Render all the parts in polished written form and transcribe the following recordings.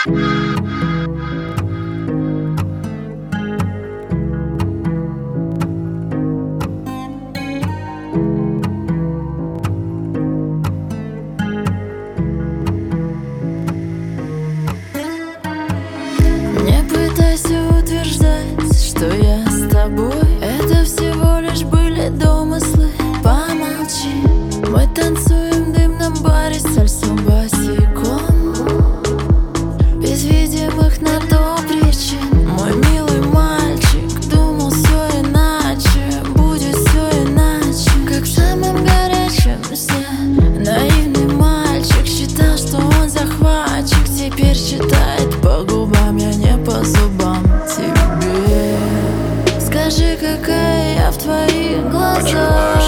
Не пытайся утверждать, что я с тобой. Это всего лишь были домыслы. Помолчи. Мы танцуем в дымном баре сальсу босиком, без видимых на то причин. Мой милый мальчик думал все иначе, будет все иначе. Как в самом горячем сне наивный мальчик считал, что он захватчик. Теперь считает по губам, я не по зубам тебе. Скажи, какая я в твоих глазах?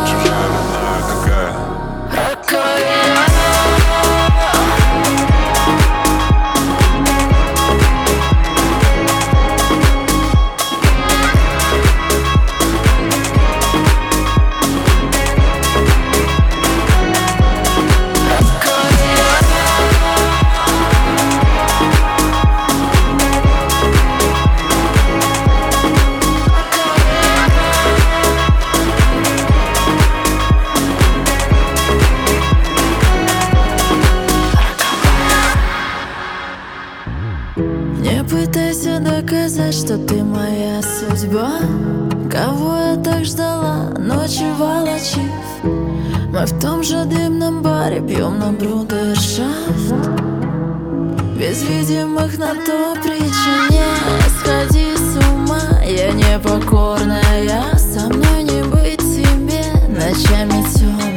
Не пытайся доказать, что ты моя судьба. Кого я так ждала, ночью волочив. Мы в том же дымном баре пьем на брудершафт, без видимых на то причин. Не сходи с ума, я непокорная. Со мной не быть тебе ночами темными.